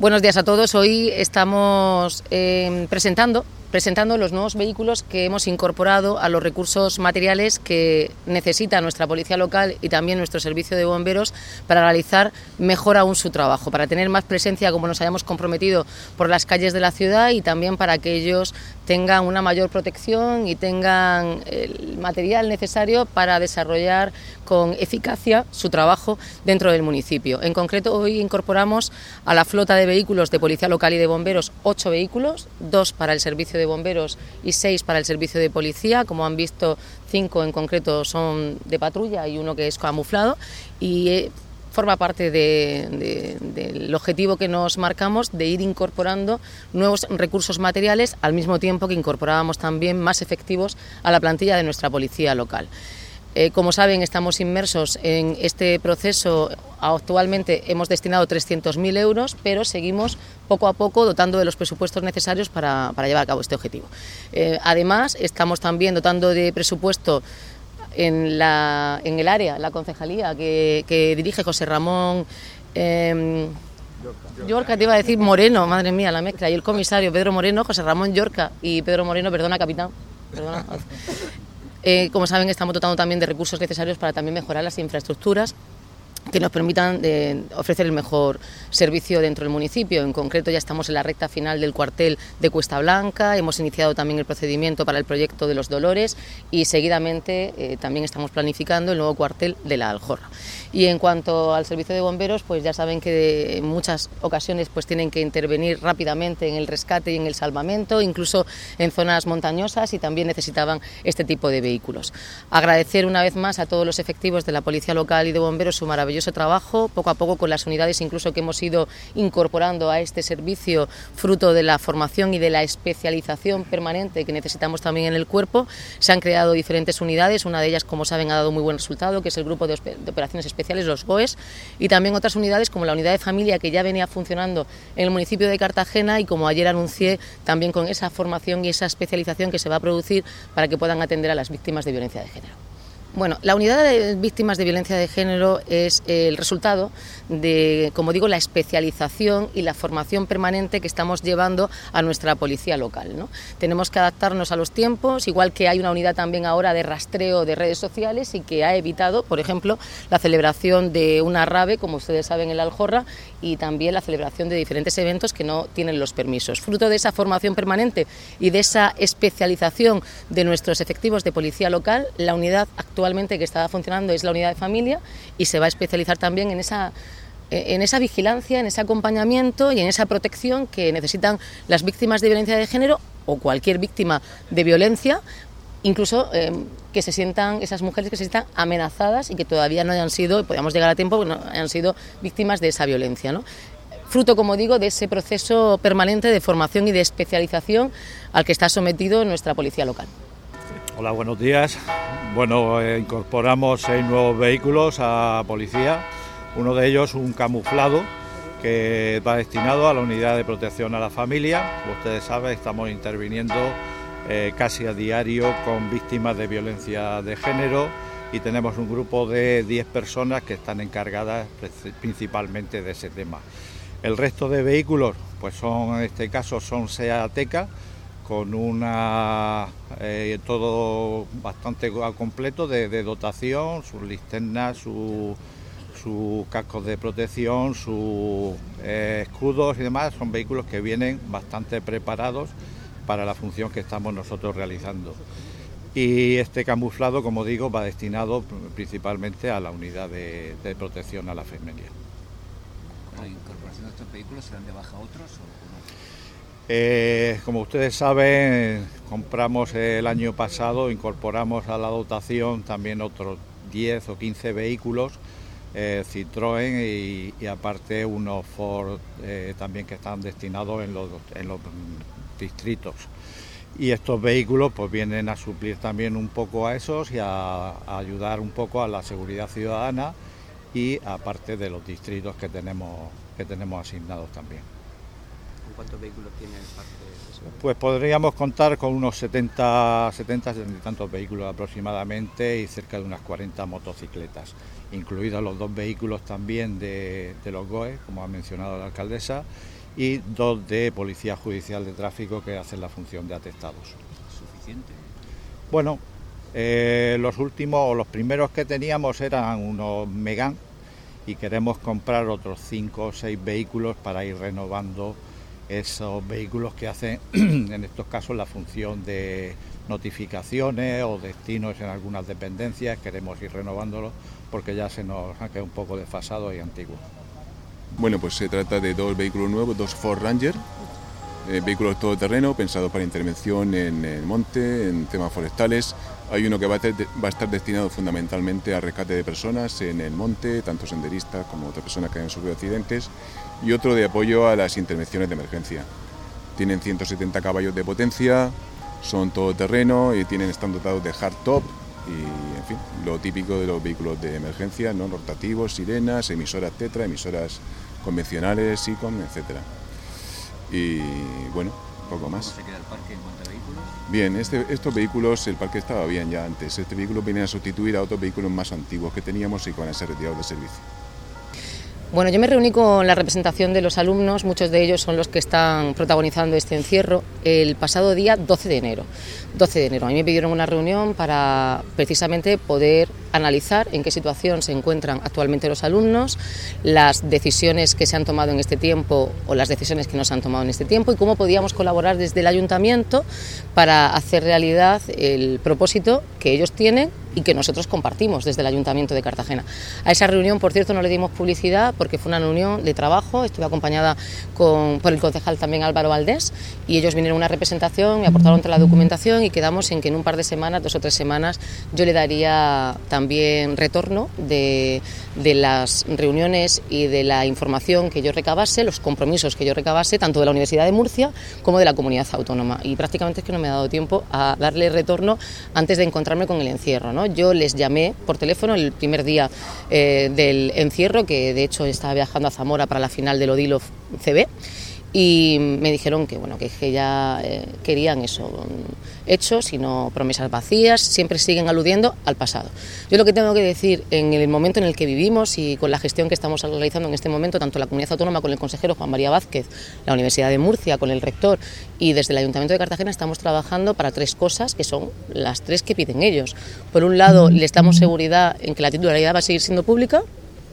Buenos días a todos. Hoy estamos presentando los nuevos vehículos que hemos incorporado a los recursos materiales que necesita nuestra policía local y también nuestro servicio de bomberos para realizar mejor aún su trabajo, para tener más presencia como nos hayamos comprometido por las calles de la ciudad y también para que ellos tengan una mayor protección y tengan el material necesario para desarrollar con eficacia su trabajo dentro del municipio. En concreto, hoy incorporamos a la flota de vehículos de policía local y de bomberos 8 vehículos, 2 para el servicio de bomberos y 6 para el servicio de policía. Como han visto, 5 en concreto son de patrulla y 1 que es camuflado, y forma parte del objetivo que nos marcamos de ir incorporando nuevos recursos materiales al mismo tiempo que incorporábamos también más efectivos a la plantilla de nuestra policía local. Como saben, estamos inmersos en este proceso. Actualmente hemos destinado 300.000 euros, pero seguimos poco a poco dotando de los presupuestos necesarios para llevar a cabo este objetivo. Además, estamos también dotando de presupuesto en el área, la concejalía que dirige José Ramón Llorca, te iba a decir Moreno, madre mía, la mezcla, y el comisario Pedro Moreno, José Ramón Llorca y Pedro Moreno, perdona, capitán, perdona. Como saben, estamos dotando también de recursos necesarios para también mejorar las infraestructuras que nos permitan ofrecer el mejor servicio dentro del municipio. En concreto, ya estamos en la recta final del cuartel de Cuesta Blanca, hemos iniciado también el procedimiento para el proyecto de Los Dolores y seguidamente también estamos planificando el nuevo cuartel de La Aljorra. Y en cuanto al servicio de bomberos, pues ya saben que en muchas ocasiones pues tienen que intervenir rápidamente en el rescate y en el salvamento, incluso en zonas montañosas, y también necesitaban este tipo de vehículos. Agradecer una vez más a todos los efectivos de la Policía Local y de Bomberos su maravilloso trabajo, poco a poco con las unidades incluso que hemos ido incorporando a este servicio, fruto de la formación y de la especialización permanente que necesitamos también en el cuerpo. Se han creado diferentes unidades, una de ellas, como saben, ha dado muy buen resultado, que es el Grupo de Operaciones Especiales, los GOES, y también otras unidades como la Unidad de Familia, que ya venía funcionando en el municipio de Cartagena y, como ayer anuncié, también con esa formación y esa especialización que se va a producir para que puedan atender a las víctimas de violencia de género. Bueno, la unidad de víctimas de violencia de género es el resultado de, como digo, la especialización y la formación permanente que estamos llevando a nuestra policía local, ¿no? Tenemos que adaptarnos a los tiempos, igual que hay una unidad también ahora de rastreo de redes sociales y que ha evitado, por ejemplo, la celebración de una rave, como ustedes saben, en La Aljorra, y también la celebración de diferentes eventos que no tienen los permisos. Fruto de esa formación permanente y de esa especialización de nuestros efectivos de policía local, la unidad actualmente que está funcionando es la unidad de familia, y se va a especializar también en esa vigilancia, en ese acompañamiento y en esa protección que necesitan las víctimas de violencia de género o cualquier víctima de violencia, incluso que se sientan, esas mujeres que se sientan amenazadas y que todavía no hayan sido, y podamos llegar a tiempo, que no hayan sido víctimas de esa violencia, ¿no? Fruto, como digo, de ese proceso permanente de formación y de especialización al que está sometido nuestra policía local. Hola, buenos días. Bueno, incorporamos 6 nuevos vehículos a policía, uno de ellos un camuflado que va destinado a la unidad de protección a la familia. Como ustedes saben, estamos interviniendo casi a diario con víctimas de violencia de género, y tenemos un grupo de 10 personas que están encargadas principalmente de ese tema. El resto de vehículos, pues son, en este caso, son SEAT Ateca, con todo bastante completo de dotación, sus linternas, sus cascos de protección, sus escudos y demás. Son vehículos que vienen bastante preparados para la función que estamos nosotros realizando. Y este camuflado, como digo, va destinado principalmente a la unidad de protección a la familia. ¿Con la incorporación de estos vehículos serán de baja otros o no? Como ustedes saben, compramos el año pasado, incorporamos a la dotación también otros 10 o 15 vehículos, Citroën y aparte unos Ford también que están destinados en los distritos. Y estos vehículos pues vienen a suplir también un poco a esos y a ayudar un poco a la seguridad ciudadana, y aparte de los distritos que tenemos asignados también. ¿Cuántos vehículos tiene el parque de seguridad? Pues podríamos contar con unos 70 y tantos vehículos aproximadamente, y cerca de unas 40 motocicletas, incluidos los 2 vehículos también de los GOE, como ha mencionado la alcaldesa, y 2 de Policía Judicial de Tráfico que hacen la función de atestados. ¿Suficiente? Bueno, los últimos o los primeros que teníamos eran unos Megane y queremos comprar otros 5 o 6 vehículos para ir renovando esos vehículos que hacen en estos casos la función de notificaciones o destinos en algunas dependencias. Queremos ir renovándolos porque ya se nos han quedado un poco desfasados y antiguos. Bueno, pues se trata de 2 vehículos nuevos, 2 Ford Ranger, vehículos todoterreno pensados para intervención en el monte, en temas forestales. Hay uno que va a estar destinado fundamentalmente a rescate de personas en el monte, tanto senderistas como otras personas que hayan sufrido accidentes, y otro de apoyo a las intervenciones de emergencia. Tienen 170 caballos de potencia, son todoterreno y están dotados de hardtop y, en fin, lo típico de los vehículos de emergencia, ¿no? Rotativos, sirenas, emisoras tetra, emisoras convencionales, SICOM, etcétera. Y bueno, poco más. ¿Cómo se queda el parque en cuanto a vehículos? Bien, estos vehículos, el parque estaba bien ya antes. Este vehículo viene a sustituir a otros vehículos más antiguos que teníamos y que van a ser retirados de servicio. Bueno, yo me reuní con la representación de los alumnos, muchos de ellos son los que están protagonizando este encierro, el pasado día 12 de enero. 12 de enero. A mí me pidieron una reunión para precisamente poder analizar en qué situación se encuentran actualmente los alumnos, las decisiones que se han tomado en este tiempo o las decisiones que no se han tomado en este tiempo y cómo podíamos colaborar desde el ayuntamiento para hacer realidad el propósito que ellos tienen y que nosotros compartimos desde el Ayuntamiento de Cartagena. A esa reunión, por cierto, no le dimos publicidad porque fue una reunión de trabajo, estuve acompañada por el concejal también Álvaro Valdés y ellos vinieron a una representación, me aportaron toda la documentación y quedamos en que en un par de semanas, 2 o 3 semanas, yo le daría también retorno de las reuniones y de la información que yo recabase, los compromisos que yo recabase, tanto de la Universidad de Murcia como de la Comunidad Autónoma. Y prácticamente es que no me ha dado tiempo a darle retorno antes de encontrarme con el encierro, ¿no? Yo les llamé por teléfono el primer día del encierro, que de hecho estaba viajando a Zamora para la final del Odilo CB, y me dijeron que bueno, que ya querían eso, hechos y no promesas vacías, siempre siguen aludiendo al pasado. Yo lo que tengo que decir, en el momento en el que vivimos y con la gestión que estamos realizando en este momento, tanto la Comunidad Autónoma con el consejero Juan María Vázquez, la Universidad de Murcia con el rector y desde el Ayuntamiento de Cartagena, estamos trabajando para 3 cosas que son las 3 que piden ellos. Por un lado, les damos seguridad en que la titularidad va a seguir siendo pública.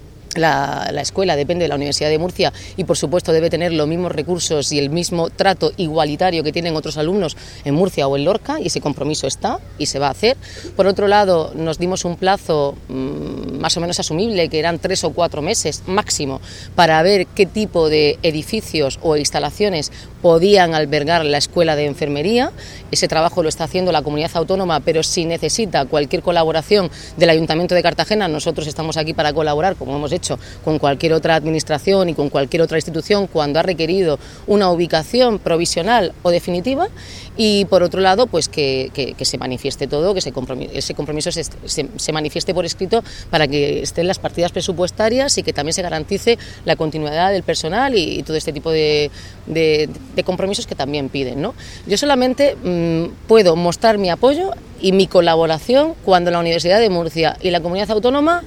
La escuela depende de la Universidad de Murcia y por supuesto debe tener los mismos recursos y el mismo trato igualitario que tienen otros alumnos en Murcia o en Lorca, y ese compromiso está y se va a hacer. Por otro lado, nos dimos un plazo más o menos asumible, que eran 3 o 4 meses máximo, para ver qué tipo de edificios o instalaciones podían albergar la escuela de enfermería. Ese trabajo lo está haciendo la Comunidad Autónoma, pero si necesita cualquier colaboración del Ayuntamiento de Cartagena, nosotros estamos aquí para colaborar, como hemos hecho con cualquier otra administración y con cualquier otra institución cuando ha requerido una ubicación provisional o definitiva. Y por otro lado, pues que se manifieste todo, que ese compromiso se manifieste por escrito para que estén las partidas presupuestarias y que también se garantice la continuidad del personal y todo este tipo de compromisos que también piden, ¿no? Yo solamente puedo mostrar mi apoyo y mi colaboración cuando la Universidad de Murcia y la Comunidad Autónoma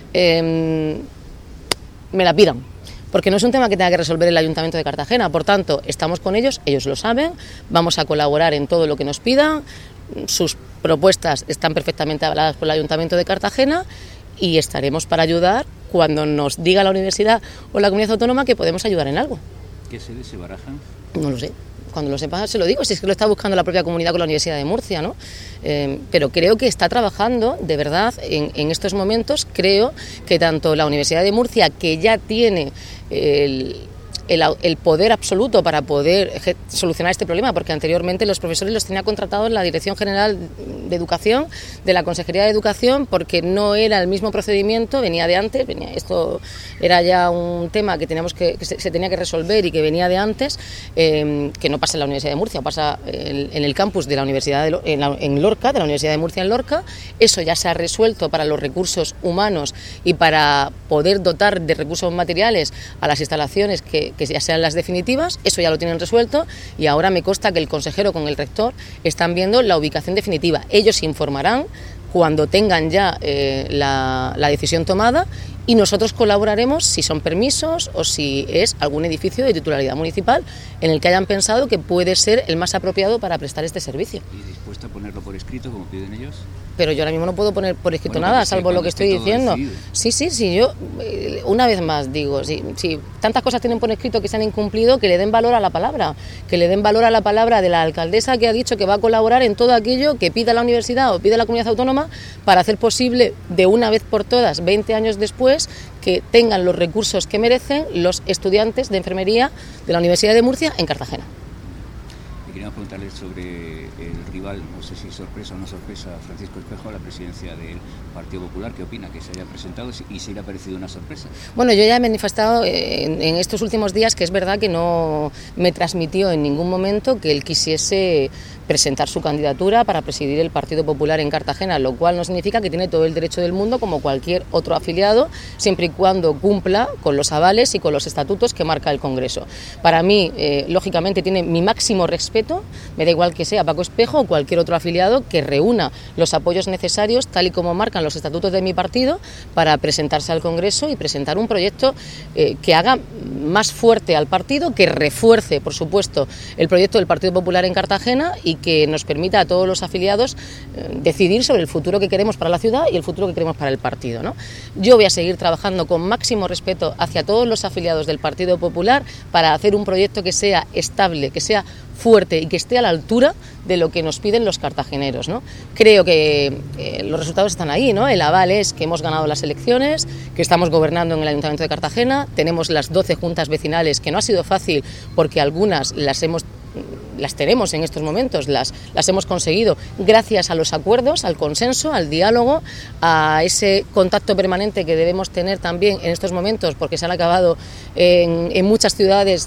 me la pidan, porque no es un tema que tenga que resolver el Ayuntamiento de Cartagena. Por tanto, estamos con ellos, ellos lo saben, vamos a colaborar en todo lo que nos pidan, sus propuestas están perfectamente avaladas por el Ayuntamiento de Cartagena y estaremos para ayudar cuando nos diga la Universidad o la Comunidad Autónoma que podemos ayudar en algo. ¿Qué sedes se barajan? No lo sé. Cuando lo sepa se lo digo, si es que lo está buscando la propia comunidad con la Universidad de Murcia, ¿no? Pero creo que está trabajando, de verdad, en estos momentos. Creo que tanto la Universidad de Murcia, que ya tiene el poder absoluto para poder solucionar este problema, porque anteriormente los profesores los tenía contratados la Dirección General de Educación de la Consejería de Educación, porque no era el mismo procedimiento, venía de antes, esto era ya un tema que teníamos que se tenía que resolver y que venía de antes, que no pasa en la Universidad de Murcia, pasa en el campus de la Universidad en Lorca, de la Universidad de Murcia en Lorca. Eso ya se ha resuelto para los recursos humanos y para poder dotar de recursos materiales a las instalaciones que ya sean las definitivas. Eso ya lo tienen resuelto y ahora me consta que el consejero con el rector están viendo la ubicación definitiva. Ellos informarán cuando tengan ya la decisión tomada y nosotros colaboraremos si son permisos o si es algún edificio de titularidad municipal en el que hayan pensado que puede ser el más apropiado para prestar este servicio. ¿Y dispuesta a ponerlo por escrito, como piden ellos? Pero yo ahora mismo no puedo poner por escrito nada, salvo lo que estoy diciendo. Sí, yo una vez más digo, si tantas cosas tienen por escrito que se han incumplido, que le den valor a la palabra, de la alcaldesa que ha dicho que va a colaborar en todo aquello que pida la universidad o pida la comunidad autónoma para hacer posible de una vez por todas, 20 años después, que tengan los recursos que merecen los estudiantes de enfermería de la Universidad de Murcia en Cartagena. Queríamos preguntarle sobre el rival, no sé si sorpresa o no sorpresa, Francisco Espejo, a la presidencia del Partido Popular. ¿Qué opina? ¿Que se haya presentado y si le ha parecido una sorpresa? Bueno, yo ya he manifestado en estos últimos días que es verdad que no me transmitió en ningún momento que él quisiese presentar su candidatura para presidir el Partido Popular en Cartagena, lo cual no significa que tiene todo el derecho del mundo como cualquier otro afiliado, siempre y cuando cumpla con los avales y con los estatutos que marca el Congreso. Para mí, lógicamente, tiene mi máximo respeto, me da igual que sea Paco Espejo o cualquier otro afiliado que reúna los apoyos necesarios, tal y como marcan los estatutos de mi partido, para presentarse al Congreso y presentar un proyecto que haga más fuerte al partido, que refuerce, por supuesto, el proyecto del Partido Popular en Cartagena y que nos permita a todos los afiliados decidir sobre el futuro que queremos para la ciudad y el futuro que queremos para el partido, ¿no? Yo voy a seguir trabajando con máximo respeto hacia todos los afiliados del Partido Popular para hacer un proyecto que sea estable, que sea fuerte y que esté a la altura de lo que nos piden los cartageneros, ¿no? Creo que los resultados están ahí, ¿no? El aval es que hemos ganado las elecciones, que estamos gobernando en el Ayuntamiento de Cartagena, tenemos las 12 juntas vecinales, que no ha sido fácil porque algunas las tenemos en estos momentos, las hemos conseguido gracias a los acuerdos, al consenso, al diálogo, a ese contacto permanente que debemos tener también en estos momentos, porque se han acabado en muchas ciudades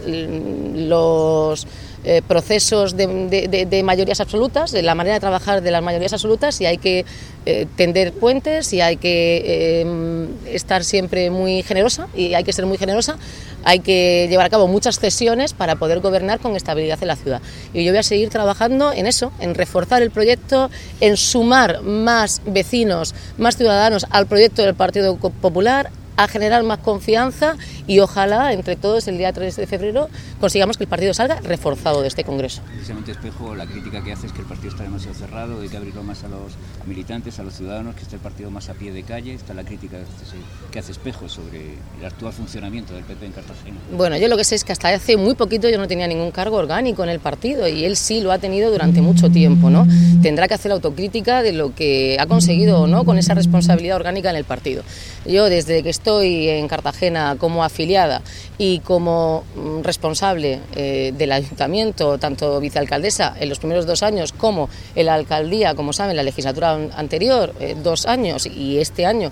los procesos de mayorías absolutas, de la manera de trabajar de las mayorías absolutas, y hay que tender puentes y hay que estar siempre muy generosa, y hay que ser muy generosa, hay que llevar a cabo muchas cesiones para poder gobernar con estabilidad en la ciudad. Y yo voy a seguir trabajando en eso, en reforzar el proyecto, en sumar más vecinos, más ciudadanos al proyecto del Partido Popular, a generar más confianza y ojalá entre todos el día 3 de febrero consigamos que el partido salga reforzado de este Congreso. Precisamente Espejo, la crítica que hace es que el partido está demasiado cerrado, hay que abrirlo más a los militantes, a los ciudadanos, que esté el partido más a pie de calle. Está la crítica que hace Espejo sobre el actual funcionamiento del PP en Cartagena. Bueno, yo lo que sé es que hasta hace muy poquito yo no tenía ningún cargo orgánico en el partido y él sí lo ha tenido durante mucho tiempo, ¿no? Tendrá que hacer autocrítica de lo que ha conseguido o no con esa responsabilidad orgánica en el partido. Yo desde que estoy en Cartagena como afiliada y como responsable del ayuntamiento, tanto vicealcaldesa en los primeros 2 años como en la alcaldía, como saben, la legislatura anterior, 2 años, y este año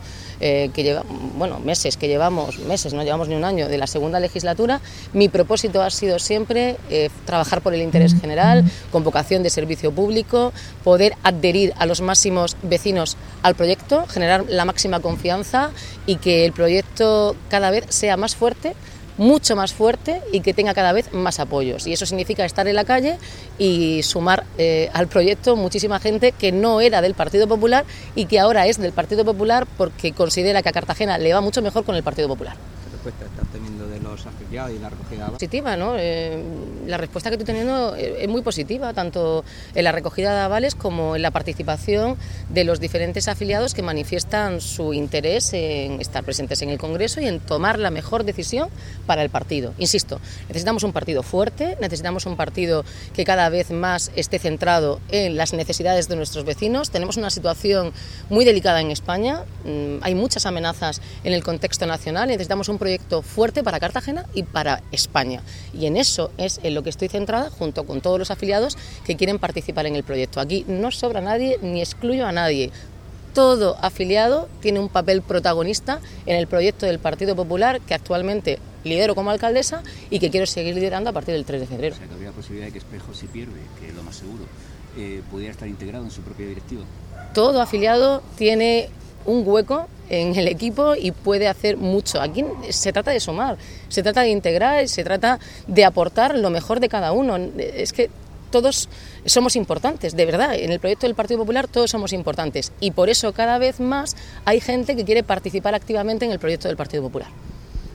meses, no llevamos ni un año de la segunda legislatura, mi propósito ha sido siempre trabajar por el interés general, con vocación de servicio público, poder adherir a los máximos vecinos al proyecto, generar la máxima confianza y que el proyecto cada vez sea más fuerte, mucho más fuerte, y que tenga cada vez más apoyos. Y eso significa estar en la calle y sumar al proyecto muchísima gente que no era del Partido Popular y que ahora es del Partido Popular porque considera que a Cartagena le va mucho mejor con el Partido Popular. ¿Qué respuesta estás teniendo de los afiliados y la recogida? Positiva, ¿no? La respuesta que estoy teniendo es muy positiva, tanto en la recogida de avales como en la participación de los diferentes afiliados que manifiestan su interés en estar presentes en el Congreso y en tomar la mejor decisión para el partido. Insisto, necesitamos un partido fuerte, necesitamos un partido que cada vez más esté centrado en las necesidades de nuestros vecinos. Tenemos una situación muy delicada en España, hay muchas amenazas en el contexto nacional y necesitamos un proyecto fuerte para Cartagena y para España. Y en eso es en lo que estoy centrada, junto con todos los afiliados que quieren participar en el proyecto. Aquí no sobra nadie ni excluyo a nadie. Todo afiliado tiene un papel protagonista en el proyecto del Partido Popular que actualmente lidero como alcaldesa y que quiero seguir liderando a partir del 3 de febrero. O sea, que habría la posibilidad de que Espejo, si pierde, que es lo más seguro, pudiera estar integrado en su propia directiva. Todo afiliado tiene un hueco en el equipo y puede hacer mucho. Aquí se trata de sumar, se trata de integrar, se trata de aportar lo mejor de cada uno. Es que todos somos importantes, de verdad. En el proyecto del Partido Popular todos somos importantes y por eso cada vez más hay gente que quiere participar activamente en el proyecto del Partido Popular.